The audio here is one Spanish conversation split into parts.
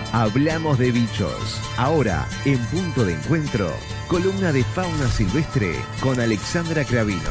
Hablamos de bichos. Ahora, en Punto de Encuentro, columna de fauna silvestre con Alexandra Cravino.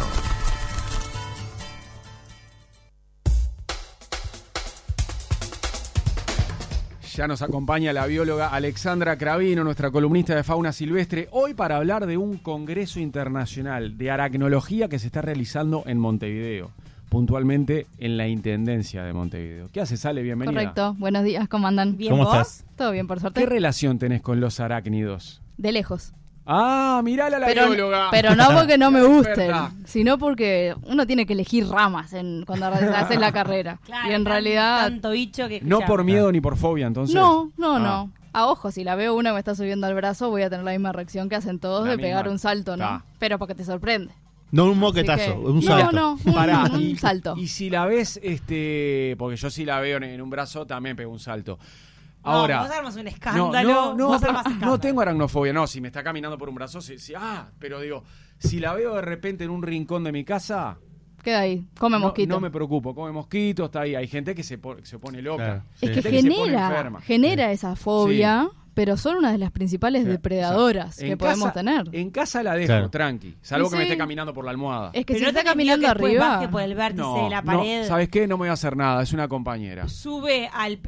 Ya nos acompaña la bióloga Alexandra Cravino, nuestra columnista de fauna silvestre, hoy para hablar de un congreso internacional de aracnología que se está realizando en Montevideo, puntualmente en la Intendencia de Montevideo. ¿Qué haces, Ale? Bienvenida. Correcto. Buenos días, ¿cómo andan? Bien, ¿Cómo ¿vos? estás? ¿Todo bien, por suerte? ¿Qué relación tenés con los arácnidos? De lejos. Ah, mirala a la bióloga. Pero no porque no me Es gusten, verdad. sino porque uno tiene que elegir ramas cuando haces la carrera. Claro, y en realidad... tanto bicho que No por escuchamos. miedo ni por fobia, entonces. No. Ah. A ojo, si la veo una me está subiendo al brazo, voy a tener la misma reacción que hacen todos La de pegar misma. un salto, ¿no? Ah. Pero porque te sorprende. No un Así moquetazo, que- un salto. No, Pará, un salto. Y si la ves, porque yo si la veo en un brazo, también pego un salto. Ahora, No, vos armas un escándalo. no, vos armás escándalo. no tengo aracnofobia, no, si me está caminando por un brazo, pero digo, si la veo de repente en un rincón de mi casa, Queda ahí, come mosquito. no me preocupo, come mosquito, está ahí, hay gente que se pone loca. Claro, Es sí. que Gente se pone enferma. genera esa fobia, pero son una de las principales Sí, depredadoras o sea, que en podemos casa- tener. En casa la dejo, Claro. tranqui, salvo Sí, que me sí. esté caminando por la almohada. Es que Pero si no está tenés caminando miedo que después arriba... baje por el vértice de la pared. ¿Sabes qué? No me voy a hacer nada, es una compañera. Sube al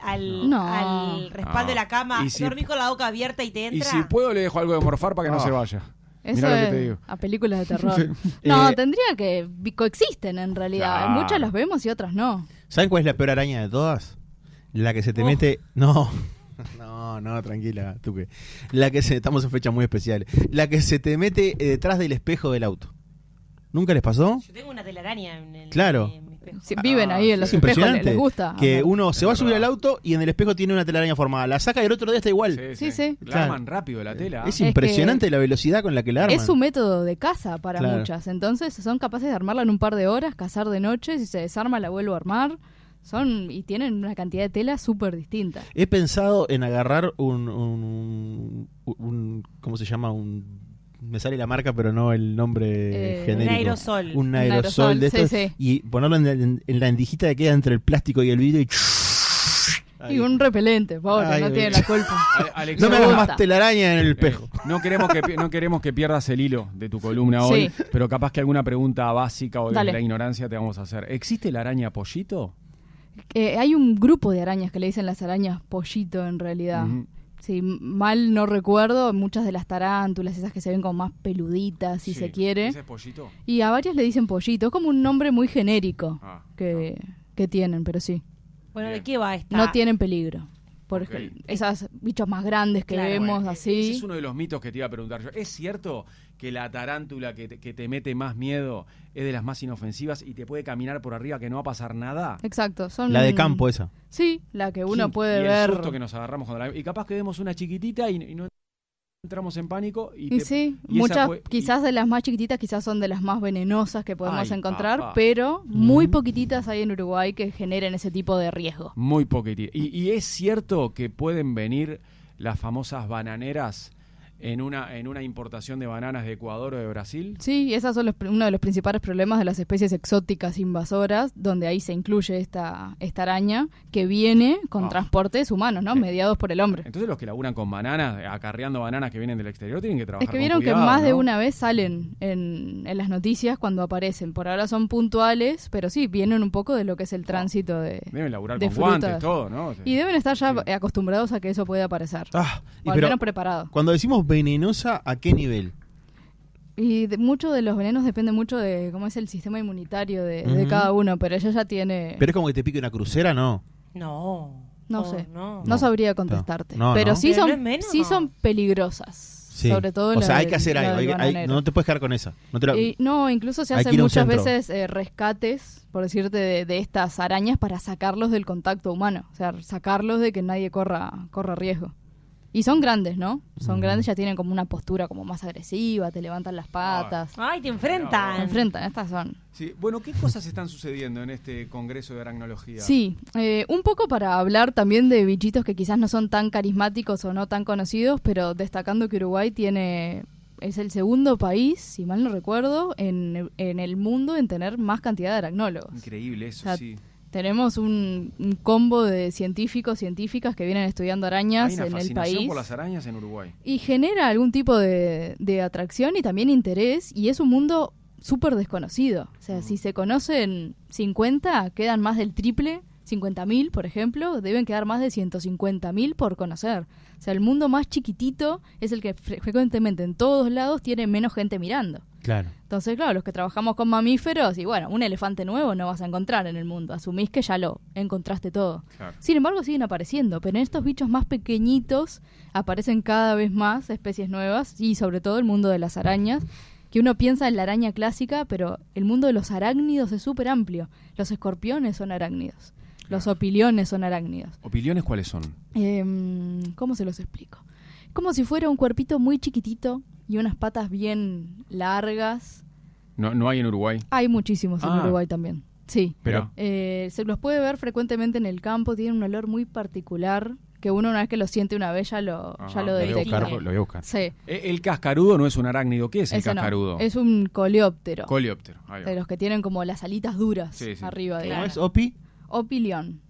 No. respaldo de la cama, Y si- dormís con la boca abierta y te entra. Y si puedo le dejo algo de morfar para que no se vaya. Eso Mirá lo que es te digo. a películas de terror. No, Eh, tendría que... Coexisten en realidad. Claro. Muchas las vemos y otras no. ¿Saben cuál es la peor araña de todas? La que se te mete... No, tranquila, tú que. Estamos en fechas muy especiales. La que se te mete detrás del espejo del auto. ¿Nunca les pasó? Yo tengo una telaraña en el Claro. en mi espejo. Si viven ahí en los Es espejos, impresionante les gusta. que Ajá. uno se va a subir verdad. al auto y en el espejo tiene una telaraña formada. La saca y el otro día está igual. Sí. La Claro. arman rápido la tela. Es que impresionante la velocidad con la que la arman. Es su método de caza para Claro. muchas. Entonces son capaces de armarla en un par de horas, cazar de noche. Si se desarma, la vuelvo a armar. Y tienen una cantidad de tela súper distinta. He pensado en agarrar un ¿cómo se llama? Me sale la marca, pero no el nombre genérico. Un aerosol. Un aerosol de sí, estos. sí. Y ponerlo en la endijita que queda entre el plástico y el vidrio y... Y un repelente, pobre, Ay, no ay. tiene la culpa. Alex, No me Me hagas gusta. más telaraña en el espejo. no queremos que pierdas el hilo de tu columna hoy, Sí. pero capaz que alguna pregunta básica o de Dale. la ignorancia te vamos a hacer. ¿Existe la araña pollito? Hay un grupo de arañas que le dicen las arañas pollito en realidad. Ujú. Si mal no recuerdo, muchas de las tarántulas, esas que se ven como más peluditas, si Sí. se quiere. ¿Ese es pollito? Y a varias le dicen pollito. Es como un nombre muy genérico Ah, que tienen, pero sí. Bueno, ¿de Bien. qué va esta? No tienen peligro. Por Ok. ejemplo, esos bichos más grandes que Claro, vemos bueno, Ese así. es uno de los mitos que te iba a preguntar yo. ¿Es cierto que la tarántula que te mete más miedo es de las más inofensivas y te puede caminar por arriba que no va a pasar nada? Exacto. Son La de campo esa. Sí, la que uno Sí, puede y el ver. susto que nos agarramos cuando y capaz que vemos una chiquitita y no entramos en pánico Y sí, y esa muchas, fue- quizás de las más chiquititas, quizás son de las más venenosas que podemos Ay, encontrar, papá. pero muy poquititas hay en Uruguay que generen ese tipo de riesgo. Muy poquitito. Y es cierto que pueden venir las famosas bananeras en una importación de bananas de Ecuador o de Brasil. Sí, y esos son uno de los principales problemas de las especies exóticas invasoras, donde ahí se incluye esta araña que viene con Ah. transportes humanos, ¿no? Mediados por el hombre. Entonces los que laburan con bananas, acarreando bananas que vienen del exterior, tienen que trabajar Es que con vieron cuidado, que más de ¿no? una vez salen en las noticias cuando aparecen. Por ahora son puntuales, pero sí, vienen un poco de lo que es el tránsito de... Deben laburar de con guantes, frutas. todo, ¿no? Y deben estar ya Sí. acostumbrados a que eso puede aparecer. Y O al pero menos preparados. cuando decimos venenosa, ¿a qué nivel? Y mucho de los venenos depende mucho de cómo es el sistema inmunitario de Ujú. cada uno, pero ella ya tiene... Pero es como que te pique una crucera, ¿no? No. No Oh, sé. No. No sabría contestarte. No, pero no. sí Pero son, no es menos. sí son peligrosas. Sí. Sobre todo O sea, la hay del- que hacer la algo. del bananero. No te puedes quedar con esa. No te la- Y no, incluso se Hay que hacen ir a un muchas centro. veces rescates, por decirte, de estas arañas para sacarlos del contacto humano. O sea, sacarlos de que nadie corra riesgo. Y son grandes, ¿no? Son grandes, ya tienen como una postura como más agresiva, te levantan las patas. Ay, te Se enfrentan. enfrentan, estas son. Sí. Bueno, ¿qué cosas están sucediendo en este congreso de aracnología? Sí, un poco para hablar también de bichitos que quizás no son tan carismáticos o no tan conocidos, pero destacando que Uruguay es el segundo país, si mal no recuerdo, en el mundo en tener más cantidad de aracnólogos. Increíble eso, O sea, sí. Tenemos un combo de científicos, científicas que vienen estudiando arañas Hay una en el fascinación país. por las arañas en Uruguay. Y genera algún tipo de atracción y también interés, y es un mundo súper desconocido. O sea, si se conocen 50, quedan más del triple, 50.000, por ejemplo, deben quedar más de 150.000 por conocer. O sea, el mundo más chiquitito es el que frecuentemente en todos lados tiene menos gente mirando. Claro. Entonces, claro, los que trabajamos con mamíferos, y bueno, un elefante nuevo no vas a encontrar en el mundo. Asumís que ya lo encontraste todo. Claro. Sin embargo, siguen apareciendo, pero en estos bichos más pequeñitos aparecen cada vez más especies nuevas y sobre todo el mundo de las arañas, que uno piensa en la araña clásica, pero el mundo de los arácnidos es súper amplio. Los escorpiones son arácnidos, los opiliones son arácnidos. ¿Opiliones cuáles son? ¿Cómo se los explico? Como si fuera un cuerpito muy chiquitito y unas patas bien largas. No hay en Uruguay. Hay muchísimos en Uruguay también. Sí. Pero Se los puede ver frecuentemente en el campo, tienen un olor muy particular que uno una vez que lo siente una vez ya lo detecta. Lo voy a buscar. Sí. El cascarudo no es un arácnido. ¿Qué es el Ese no, cascarudo? es un coleóptero. Coleóptero. Ahí va. De los que tienen como las alitas duras Sí, sí. arriba de ¿Cómo es, Opi? Opilión.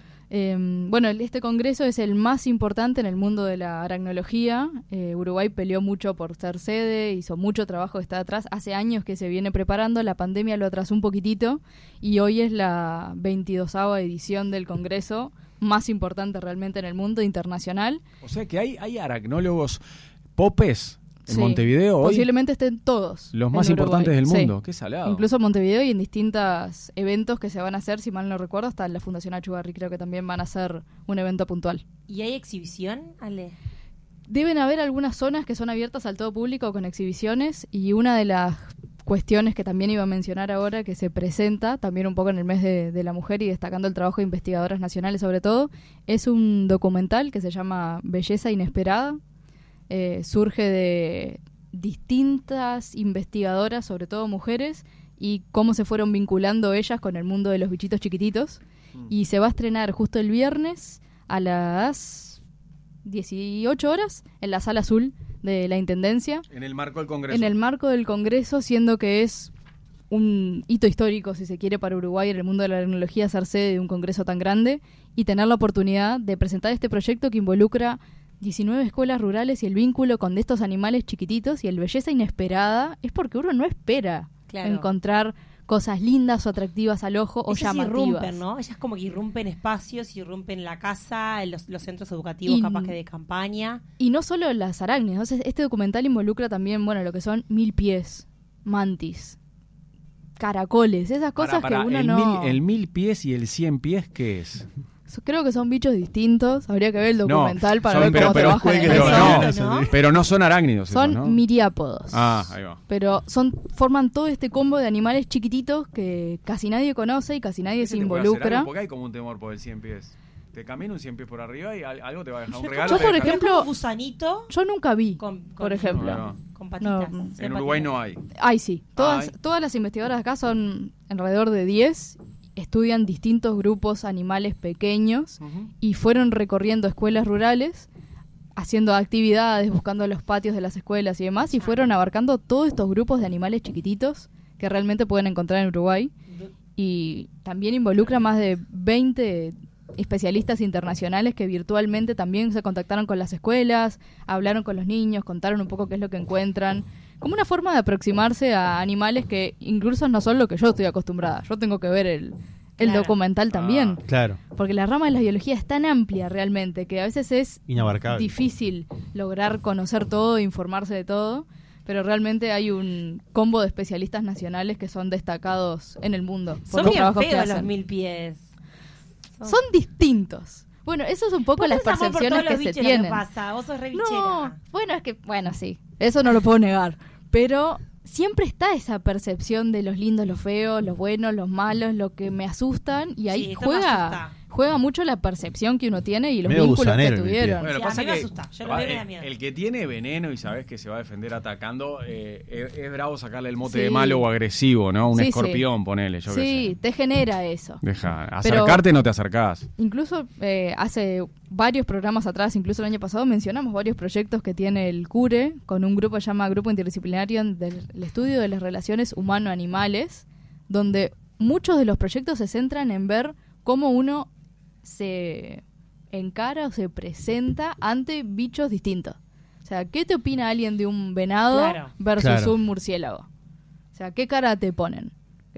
Bueno, este congreso es el más importante en el mundo de la aracnología. Uruguay peleó mucho por ser sede, hizo mucho trabajo, está atrás. Hace años que se viene preparando, la pandemia lo atrasó un poquitito y hoy es la 22ª edición del congreso más importante realmente en el mundo internacional. O sea que hay aracnólogos popes en Sí, Montevideo hoy. posiblemente estén todos. Los más en Uruguay. importantes del Sí. mundo. Qué salado. Incluso en Montevideo y en distintos eventos que se van a hacer, si mal no recuerdo, hasta en la Fundación Achugarri creo que también van a hacer un evento puntual. ¿Y hay exhibición, Ale? Deben haber algunas zonas que son abiertas al todo público con exhibiciones y una de las cuestiones que también iba a mencionar ahora que se presenta también un poco en el mes de la mujer y destacando el trabajo de investigadoras nacionales sobre todo, es un documental que se llama Belleza Inesperada. Surge de distintas investigadoras, sobre todo mujeres, y cómo se fueron vinculando ellas con el mundo de los bichitos chiquititos. Y se va a estrenar justo el viernes a las 18 horas en la Sala Azul de la Intendencia. En el marco del Congreso. En el marco del Congreso, siendo que es un hito histórico, si se quiere, para Uruguay en el mundo de la tecnología, ser sede de un congreso tan grande y tener la oportunidad de presentar este proyecto que involucra 19 escuelas rurales y el vínculo con estos animales chiquititos y el belleza inesperada es porque uno no espera encontrar cosas lindas o atractivas al ojo o Ellas llamativas. irrumpen, ¿no? Ellas como que irrumpen espacios, irrumpen la casa, los centros educativos capaz que de campaña. Y no solo las arácnidas, entonces este documental involucra también, bueno, lo que son 1000 pies, mantis, caracoles, esas cosas Pará, que uno el no... el 1000 pies y el 100 pies, ¿qué es? Creo que son bichos distintos, habría que ver el documental para son- ver cómo pero trabajan en pero eso. no, pero no son arácnidos. Son esos, ¿no? miriápodos. Ah, ahí va. Pero forman todo este combo de animales chiquititos que casi nadie conoce y casi nadie se ¿Ese te puede hacer involucra. algo? Porque hay como un temor por el 100 pies. Te camina un 100 pies por arriba y algo te va a dejar un regalo. Yo, te por deja- ejemplo, Un gusanito yo nunca vi, con por ejemplo. No, no. con patitas. No, sin En Uruguay patitas. no hay. Ay, sí. Ay. Todas las investigadoras de acá son alrededor de 10. Estudian distintos grupos animales pequeños y fueron recorriendo escuelas rurales, haciendo actividades, buscando los patios de las escuelas y demás, y fueron abarcando todos estos grupos de animales chiquititos que realmente pueden encontrar en Uruguay. Y también involucra más de 20 especialistas internacionales que virtualmente también se contactaron con las escuelas, hablaron con los niños, contaron un poco qué es lo que encuentran, como una forma de aproximarse a animales que incluso no son lo que yo estoy acostumbrada. Yo tengo que ver el Claro. documental también, Claro, porque la rama de la biología es tan amplia realmente que a veces es inabarcable. difícil lograr conocer todo, informarse de todo, pero realmente hay un combo de especialistas nacionales que son destacados en el mundo por Son los bien trabajos que feos los hacen. 1000 pies. Son distintos. Bueno, eso es un poco Vos las tenés amor por percepciones todos los que se bicheros, tienen. ¿qué pasa? Vos sos re No, bichera. bueno, es que, bueno, sí, eso no lo puedo negar, pero siempre está esa percepción de los lindos, los feos, los buenos, los malos, lo que me asustan, y ahí Sí, esto me asusta. juega mucho la percepción que uno tiene y los Medio vínculos que gusanero el tuvieron. Bueno, Sí, pasa a mí me que asusta. Yo lo veo y me da el, miedo. el que tiene veneno y sabes que se va a defender atacando, es bravo sacarle el mote Sí. de malo o agresivo, ¿no? Un Sí, escorpión, ponele, yo qué Sí, sé. te genera eso. Deja, Pero- acercarte no te acercás. Incluso hace varios programas atrás, incluso el año pasado, mencionamos varios proyectos que tiene el CURE con un grupo que se llama Grupo Interdisciplinario del Estudio de las Relaciones Humano-Animales, donde muchos de los proyectos se centran en ver cómo uno se encara o se presenta ante bichos distintos. O sea, ¿qué te opina alguien de un venado versus un murciélago? O sea, ¿qué cara te ponen?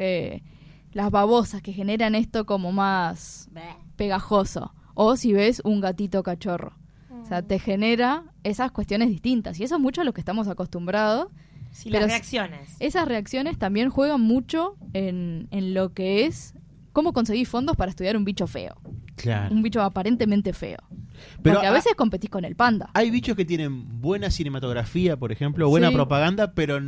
Las babosas que generan esto como más pegajoso. O si ves un gatito cachorro. O sea, te genera esas cuestiones distintas. Y eso es mucho a lo que estamos acostumbrados. Sí, las reacciones. Esas reacciones también juegan mucho en lo que es cómo conseguir fondos para estudiar un bicho feo. Claro. Un bicho aparentemente feo. Pero porque a veces competís con el panda. Hay bichos que tienen buena cinematografía, por ejemplo, buena Sí. propaganda, pero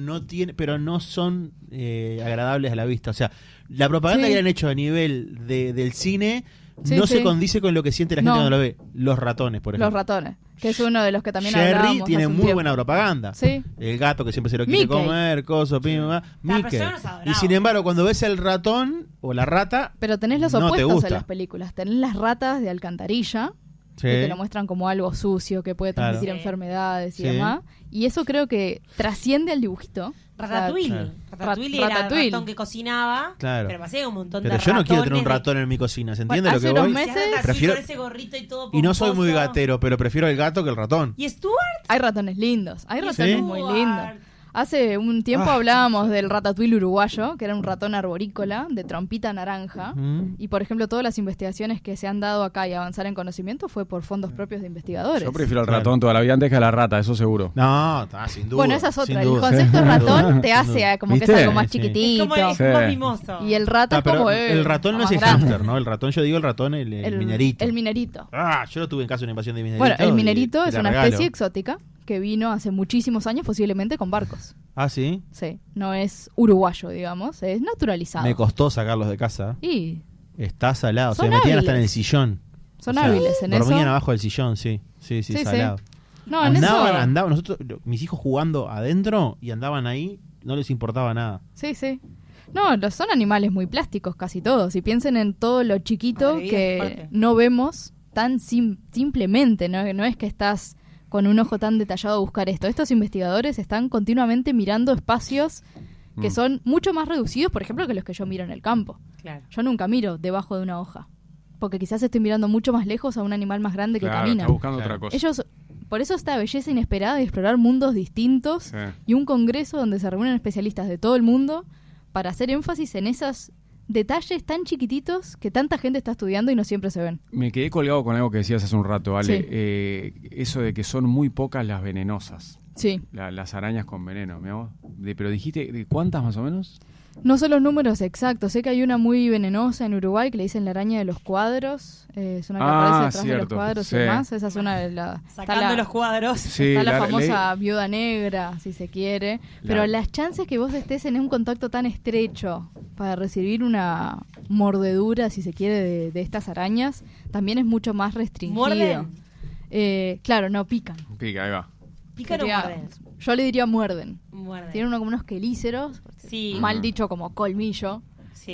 no son agradables a la vista. O sea, la propaganda Sí. que han hecho a nivel del cine Sí, no sí. se condice con lo que siente la gente No. cuando lo ve. Los ratones, por ejemplo. Los ratones, que es uno de los que también Jerry hablábamos tiene hace un muy tiempo. buena propaganda. Sí. El gato que siempre se lo quiere Mickey. comer, coso, pim, Mickey. pero yo los adoraba. Y sin embargo, cuando ves el ratón o la rata, Pero tenés los no te opuestos gusta. en las películas. Tenés las ratas de alcantarilla, Sí. que te lo muestran como algo sucio, que puede transmitir Claro. enfermedades y Sí. demás. Y eso creo que trasciende al dibujito. Ratatouille. Claro. Ratatouille era el Ratatouille. ratón que cocinaba, Claro. pero pasé un montón Pero de yo no quiero tener un ratones ratón en mi cocina, ¿se entiende Bueno, lo que hace unos voy? meses- Prefiero Prefiero- con ese gorrito y todo Y no soy muy pomposo. gatero, pero prefiero el gato que el ratón. ¿Y Stuart? Hay ratones lindos, hay ¿Y ratones ¿Sí? muy Stuart? lindos. Hace un tiempo hablábamos del ratatouille uruguayo, que era un ratón arborícola de trompita naranja. Mm. Y, por ejemplo, todas las investigaciones que se han dado acá y avanzar en conocimiento fue por fondos propios de investigadores. Yo prefiero al Claro. ratón toda la vida antes que a la rata, eso seguro. No, sin duda. Bueno, esa es sin otra. El duda. concepto Sin ratón duda. te hace como que es ¿Viste? algo más Sí. chiquitito. Es Sí. como mimoso. Y el rata Ah, es pero como... el ratón no es más el grande. hámster, ¿no? El ratón, yo digo el ratón, el minerito. El minerito. Ah, yo lo tuve en casa de una invasión de minerito. Bueno, el y minerito es te la una regalo. especie exótica que vino hace muchísimos años, posiblemente con barcos. Ah, ¿sí? Sí, no es uruguayo, digamos, es naturalizado. Me costó sacarlos de casa. Y Está salado. Son Se metían hasta en el hábiles. sillón. son hábiles en dormían eso. abajo del sillón, sí. Sí, Sí, sí. salado. No, en eso... Andaban. Nosotros, mis hijos jugando adentro y andaban ahí, no les importaba nada. Sí, sí. No, son animales muy plásticos casi todos. Y piensen en todo lo chiquito Madre mía, que fuerte. no vemos tan simplemente. No es que estás con un ojo tan detallado a buscar esto. Estos investigadores están continuamente mirando espacios que son mucho más reducidos, por ejemplo, que los que yo miro en el campo. Claro. Yo nunca miro debajo de una hoja. Porque quizás estoy mirando mucho más lejos a un animal más grande que Claro, camina. está buscando Claro. otra cosa. Ellos, por eso esta belleza inesperada de explorar mundos distintos Sí. y un congreso donde se reúnen especialistas de todo el mundo para hacer énfasis en esos detalles tan chiquititos que tanta gente está estudiando y no siempre se ven. Me quedé colgado con algo que decías hace un rato, Ale. Sí. Eso de que son muy pocas las venenosas. Sí. Las arañas con veneno, pero dijiste, ¿de cuántas más o menos? No sé los números exactos. Sé que hay una muy venenosa en Uruguay que le dicen la araña de los cuadros. Es una que aparece detrás de los cierto, cuadros sí. y demás. Esa es una de las... Sacando los cuadros. Sí, Está la famosa viuda negra, si se quiere. Pero las chances que vos estés en un contacto tan estrecho para recibir una mordedura, si se quiere, de estas arañas, también es mucho más restringido. ¿Muerden? Claro, no, pican. Pica, ahí va. ¿Pican o Sería- muerden? Yo le diría muerden. Muerden. Tienen como unos quelíceros, Sí. mal dicho como colmillo. Sí.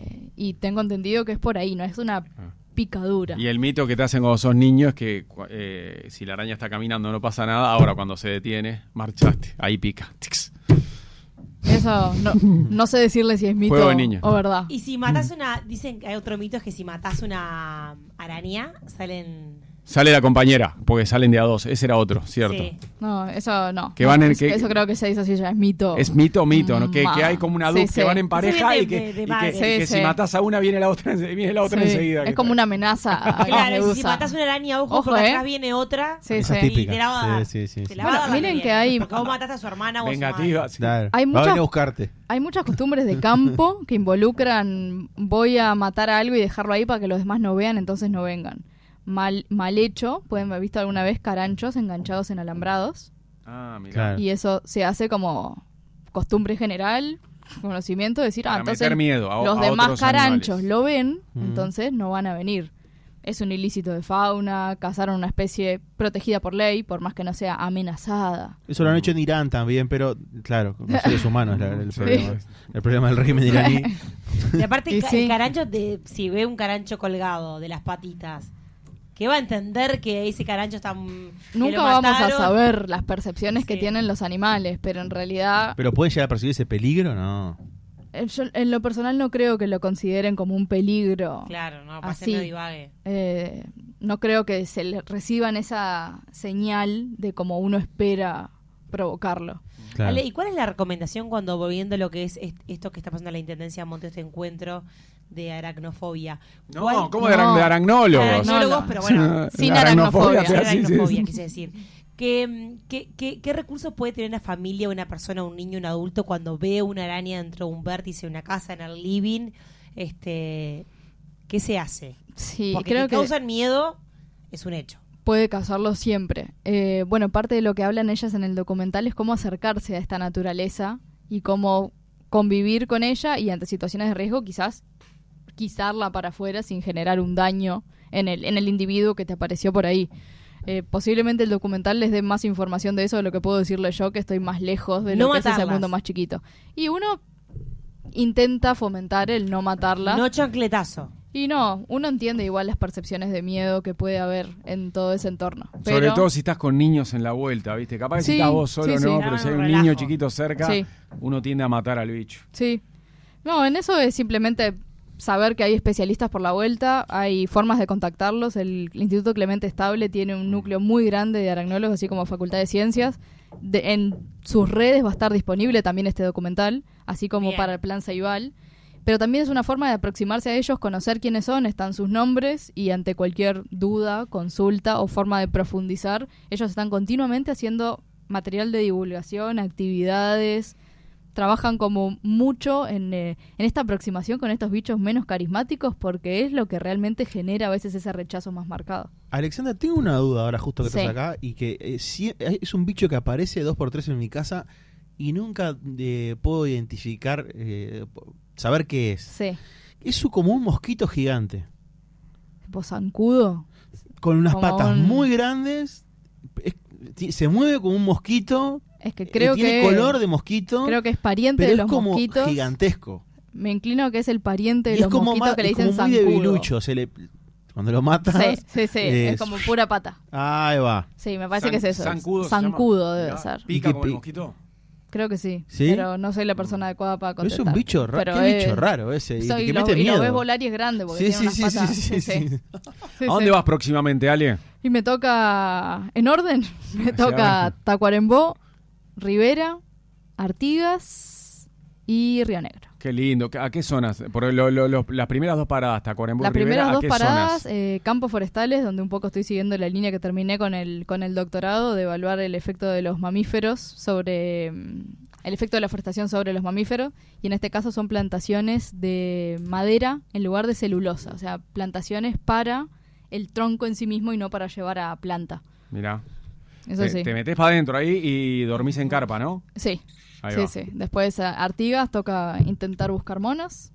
Y tengo entendido que es por ahí, no es una picadura. Y el mito que te hacen cuando sos niño es que si la araña está caminando no pasa nada, ahora cuando se detiene, marchaste, ahí pica. Tix. Eso no sé decirle si es mito Juego de niño. o verdad. Y si matas una... Dicen que hay otro mito, es que si matas una araña, salen... Sale la compañera, porque salen de a dos. Ese era otro, cierto. Sí. No, eso no. Que van No, en- eso creo que se dice así ya, es mito. Es mito, ¿no? Que hay como una Sí, dupla que sí. van en pareja Eso y viene que, de madre. que Sí, si sí. matas a una viene la otra, viene la otra Sí, enseguida. es como una amenaza a la Claro, y si medusa. matas una araña, ojo, Ojo, porque ¿eh? atrás viene otra. Sí, Esa sí. es Y típica. te la va a dar. Sí, sí, sí, Te sí. la va a dar Miren también. que hay- Porque vos mataste a su hermana o a su Vengativa. madre. Sí. Claro. Hay Va a muchas- venir a buscarte. Hay muchas costumbres de campo que involucran voy a matar a algo y dejarlo ahí para que los demás no vean, entonces no vengan. Mal hecho, pueden haber visto alguna vez caranchos enganchados en alambrados Ah, mira. Claro. y eso se hace como costumbre general, conocimiento, decir, Para entonces meter miedo a los a demás otros caranchos animales. lo ven, Mm. entonces no van a venir. Es un ilícito de fauna, cazaron una especie protegida por ley, por más que no sea amenazada. Eso lo han hecho en Irán también, pero claro, con seres humanos el Sí. problema. El problema del régimen iraní. Y aparte, Y sí. el carancho, si ve un carancho colgado de las patitas, ¿qué va a entender que ese carancho está... que Nunca lo vamos a mataron? saber las percepciones que Sí. tienen los animales, pero en realidad ¿Pero pueden llegar a percibir ese peligro? No. Yo, en lo personal no creo que lo consideren como un peligro. Claro, no, así. no divague. No creo que se le reciban esa señal de como uno espera provocarlo. Claro. Ale, ¿y cuál es la recomendación cuando, volviendo a lo que es esto que está pasando en la Intendencia de Monte, este encuentro de aracnofobia? No, ¿cómo No. de aragnólogos? Aracnólogos, pero bueno, Sin La aracnofobia. sí, sí, sí. aracnofobia, quise decir. ¿Qué recursos puede tener una familia, una persona, un niño, un adulto cuando ve una araña dentro de un vértice de una casa, en el living? ¿Qué se hace? Sí, Porque creo que que causan miedo es un hecho. puede causarlo siempre. Bueno, parte de lo que hablan ellas en el documental es cómo acercarse a esta naturaleza y cómo convivir con ella y ante situaciones de riesgo quizás quitarla para afuera sin generar un daño en el individuo que te apareció por ahí. Posiblemente el documental les dé más información de eso de lo que puedo decirle yo, que estoy más lejos de lo No que es ese matarlas. mundo más chiquito. Y uno intenta fomentar el no matarla. No chancletazo. Y no, uno entiende igual las percepciones de miedo que puede haber en todo ese entorno. Sobre Pero, todo si estás con niños en la vuelta, ¿viste? Capaz que si Sí, estás vos solo, sí, sí. no, Claro, pero si hay un relajo. niño chiquito cerca, Sí. uno tiende a matar al bicho. Sí. No, en eso es simplemente saber que hay especialistas por la vuelta, hay formas de contactarlos. El Instituto Clemente Estable tiene un núcleo muy grande de aracnólogos, así como Facultad de Ciencias. En sus redes va a estar disponible también este documental, así como Bien. para el Plan Ceibal. Pero también es una forma de aproximarse a ellos, conocer quiénes son, están sus nombres y ante cualquier duda, consulta o forma de profundizar, ellos están continuamente haciendo material de divulgación, actividades, trabajan como mucho en esta aproximación con estos bichos menos carismáticos porque es lo que realmente genera a veces ese rechazo más marcado. Alexandra, tengo una duda ahora justo que Sí. estás acá y que es un bicho que aparece 2x3 en mi casa y nunca puedo identificar, saber qué es. Sí. Es como un mosquito gigante, Tipo zancudo. con unas Como patas un- muy grandes, se mueve como un mosquito, Es que creo tiene que color de mosquito, creo que es pariente pero de es los como mosquitos. gigantesco. Me inclino a que es el pariente de Y es los como, mosquitos que le es dicen como muy zancudo. debilucho, cuando lo matas. Sí, es como pura pata. Ahí va. Sí, me parece que es eso. Zancudo, se Zancudo llama. debe Mirá, ser. ¿Pica ¿Y qué como el pi- mosquito? Creo que sí, ¿Sí? pero no soy la persona adecuada para Es contestar. un bicho raro. Pero Qué bicho raro ese. Soy- y que lo, mete y lo miedo. ves volar y es grande porque Sí, tiene sí, unas sí, patas. sí, sí. Sí, ¿A dónde sí. vas próximamente, Ale? Y me toca, en orden, me Hacia toca abajo. Tacuarembó, Rivera, Artigas y Río Negro. Qué lindo. ¿A qué zonas? Por las primeras dos paradas, Tacuarembó y Las Rivera, primeras ¿a dos qué paradas, zonas? campos forestales, donde un poco estoy siguiendo la línea que terminé con el doctorado, de evaluar el efecto de los mamíferos sobre el efecto de la forestación sobre los mamíferos, y en este caso son plantaciones de madera en lugar de celulosa, o sea, plantaciones para el tronco en sí mismo y no para llevar a planta. Mirá. Eso sí. Te metés para adentro ahí y dormís en carpa, ¿no? Sí, Ahí sí, va. sí. Después Artigas toca intentar buscar monos.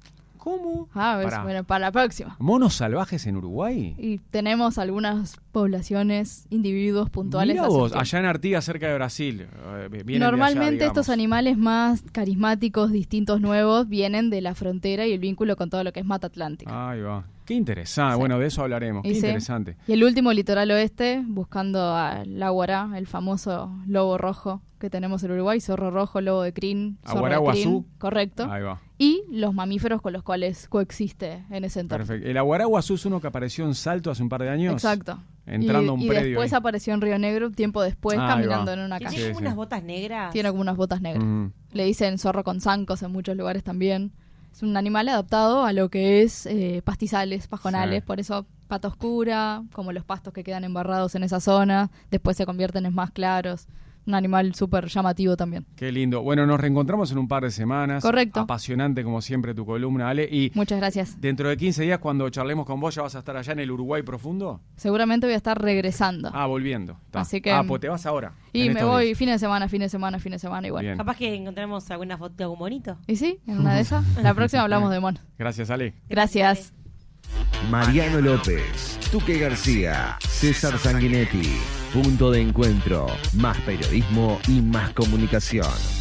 ¿Cómo? Ves, Pará. bueno, para la próxima. ¿Monos salvajes en Uruguay? Y tenemos algunas poblaciones, individuos puntuales. Mirá así vos, que- allá en Artigas, cerca de Brasil. Vienen de Normalmente allá, digamos. estos animales más carismáticos, distintos, nuevos, vienen de la frontera y el vínculo con todo lo que es Mata Atlántica. Ahí va. Qué interesante. Sí. Bueno, de eso hablaremos. Y Qué sí. interesante. Y el último, litoral oeste, buscando al aguará, el famoso lobo rojo que tenemos en Uruguay, zorro rojo, lobo de crin, zorro Aguará de guazú. crin, correcto. Ahí va. Y los mamíferos con los cuales coexiste en ese entorno. Perfecto. El aguaraguazú es uno que apareció en Salto hace un par de años. Exacto. Entrando a un y predio después ahí. apareció en Río Negro tiempo después, Ahí caminando va. en una ¿Tiene calle. Sí, como sí. unas botas negras? Tiene como unas botas negras. Mm. Le dicen zorro con zancos en muchos lugares también. Es un animal adaptado a lo que es pastizales, pajonales, Sí. por eso pata oscura, como los pastos que quedan embarrados en esa zona, después se convierten en más claros. Un animal súper llamativo también. Qué lindo. Bueno, nos reencontramos en un par de semanas. Correcto. Apasionante como siempre tu columna, Ale. Y Muchas gracias. dentro de 15 días, cuando charlemos con vos, ¿ya vas a estar allá en el Uruguay profundo? Seguramente voy a estar regresando. Ah, volviendo. Está. Así que- pues te vas ahora. Y en me estos voy días. fin de semana igual. Bien. Capaz que encontremos alguna foto de algún bonito. ¿Y sí? En una de esas. La próxima hablamos de mono. Gracias, Ale. Gracias. Mariano López, Tuque García, César Sanguinetti. Punto de encuentro. Más periodismo y más comunicación.